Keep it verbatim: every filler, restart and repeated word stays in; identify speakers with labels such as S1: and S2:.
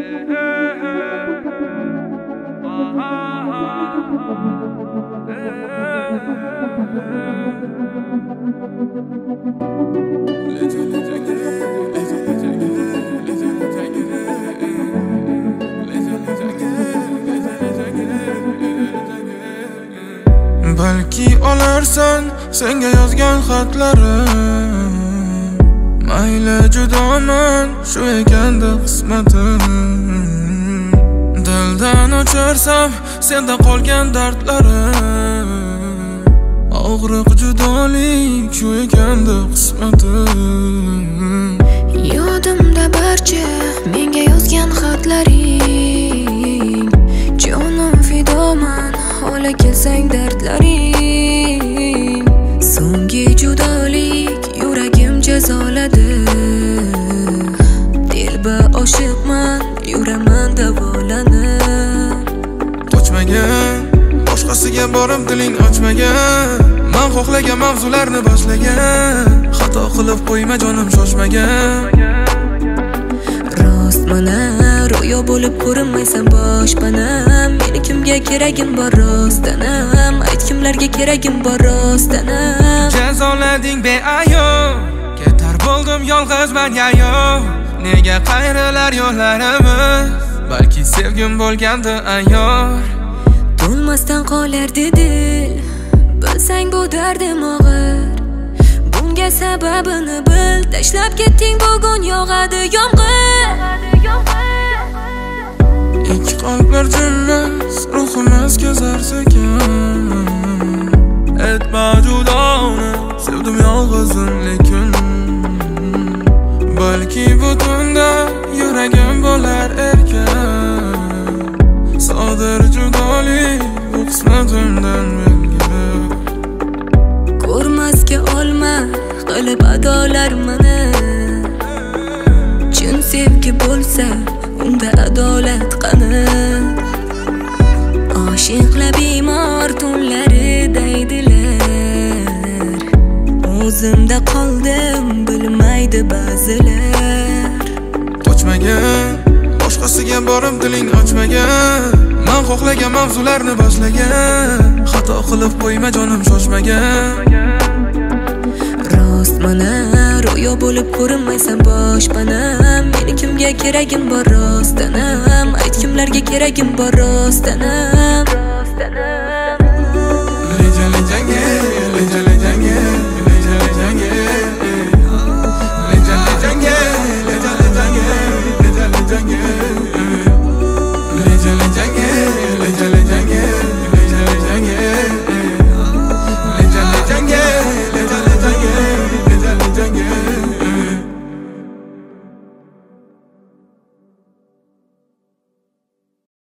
S1: Balki olarsan senga yozgan xatlarim, mayli judoman shu ekanda qismatim. Dildan o'chirsam senda qolgan dardlarim, og'riq judolik shu ekanda qismatim.
S2: Yodimda barcha menga yozgan xatlaring, jonim fidoman ola kelsang dardlaring. So'nggi judolik yuragim jazoladi, dilba oshiqman yuraman davolanib.
S1: Qochmagan, boshqasiga borib diling ochmagan, men xohlagan mavzularni boshlagan. Xato qilib qo'yma jonim shoshmagan.
S2: Rostmana ro'yo bo'lib ko'rinmaysan boshpanam. Meni kimga keragim bor rostdanam, ayt kimlarga keragim bor rostdanam.
S1: Jazolading beayov, ketar bo'ldim yolg'izman yayov. Nega qayrilar yo'llarimiz, balki sevgim bo'lgandi ayyor.
S2: To'lmasdan qolardi dil, bilsang bu dardim og'ir. Bunga sababini bil, tashlab ketding bugun yog'adi yomg'ir.
S1: Ikki qalblar jillas, ruhimiz kezar sekin. Etma judoni, sevdim yolg'izim lekin. Balki butunda yuragim bo'lar erkin. Sodir judolik bu qismatimdan belgili.
S2: Ko'rmasga olma qilib adolar meni. Chin sevgi bo'lsa unda adolat qani. Oshiqlar bemor tunlari deydilar, o'zimda qoldim bilmaydi ba'zilar.
S1: Qochmagan, boshqasiga borib diling ochmagan, men xohlagan mavzularni boshlagan. Xato qilib qo'yma jonim shoshmagan.
S2: Rostmana ro'yo bo'lib ko'rinmaysan boshpanam. Meni kimga keragim bor rostdanam, ayt kimlarga keragim bor rostdanam.